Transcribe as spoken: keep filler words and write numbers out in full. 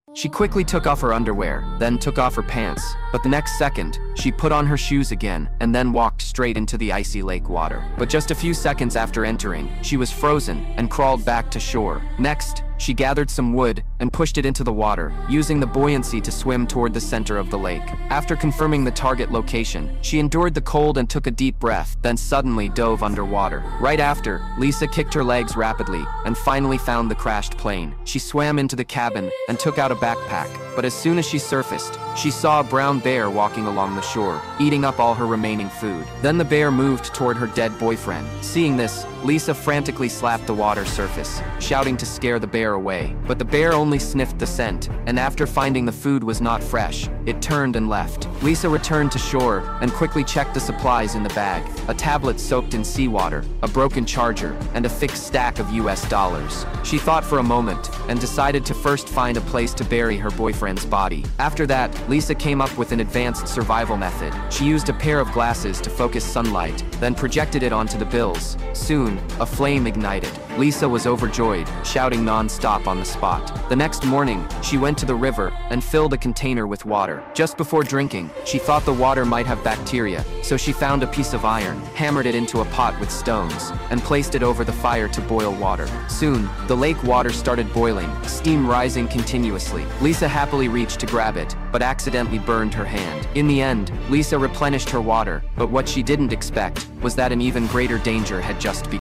She quickly took off her underwear, then took off her pants, but the next second, she put on her shoes again and then walked straight into the icy lake water. But just a few seconds after entering, she was frozen and crawled back to shore. Next, she gathered some wood and pushed it into the water, using the buoyancy to swim toward the center of the lake. After confirming the target location, she endured the cold and took a deep breath, then suddenly dove underwater. Right after, Lisa kicked her legs rapidly and finally found the crashed plane. She swam into the cabin and took out a backpack, but as soon as she surfaced, she saw a brown bear walking along the shore, eating up all her remaining food. Then the bear moved toward her dead boyfriend. Seeing this, Lisa frantically slapped the water surface, shouting to scare the bear away. But the bear only sniffed the scent, and after finding the food was not fresh, it turned and left. Lisa returned to shore and quickly checked the supplies in the bag: a tablet soaked in seawater, a broken charger, and a thick stack of U S dollars. She thought for a moment and decided to first find a place to bury her boyfriend's body. After that, Lisa came up with an advanced survival method. She used a pair of glasses to focus sunlight, then projected it onto the bills. Soon, a flame ignited. Lisa was overjoyed, shouting non-stop on the spot. The next morning, she went to the river and filled a container with water. Just before drinking, she thought the water might have bacteria, so she found a piece of iron, hammered it into a pot with stones, and placed it over the fire to boil water. Soon, the lake water started boiling, steam rising continuously. Lisa happily reached to grab it, but accidentally burned her hand. In the end, Lisa replenished her water, but what she didn't expect was that an even greater danger had just begun.